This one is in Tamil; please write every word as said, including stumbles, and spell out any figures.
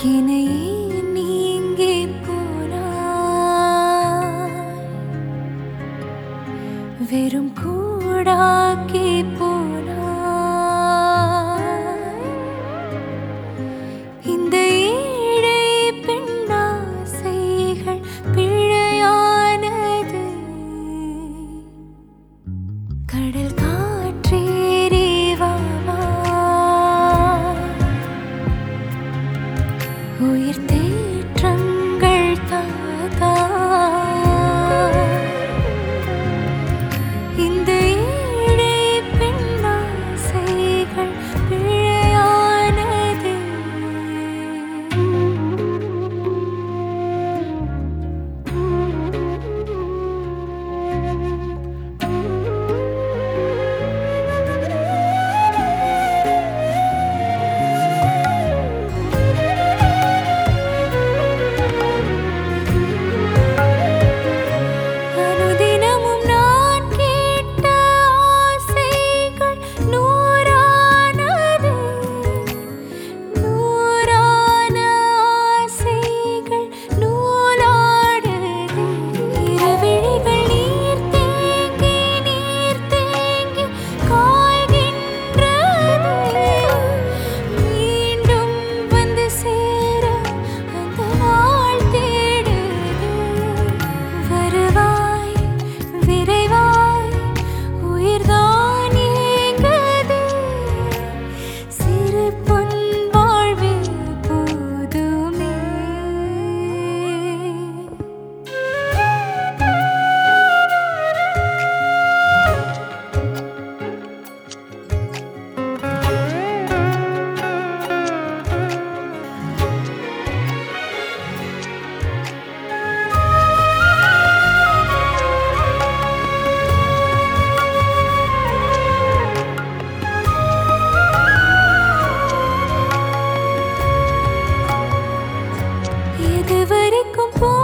என்னையே நீங்கி போனாய், வெறும் கூடாக்கி போனாய். இந்த ஏழை பெண்ணாசைகள் பிழையானது. கடல் காற்றேறி வா வா, உயிர் தேற்றங்கள் தாதா. இந்த ஏழை பெண்ணாசைகள் பிழையானது. அனுதினமும் நான் கேட்ட ஆசைகள் நூறானது. நூறான ஆசைகள் நூலாடுது. இரவிழிகள் நீர் தேங்கி நீர் தேங்கி காய்கின்றது. மீண்டும் வந்து சேர அந்த நாள் தேடுது. வருவாய் விரைவாய், உயிர்தான் ஏங்குது. சிறு பொன் வாழ்வே போதுமே. எதுவரைக்கும் போ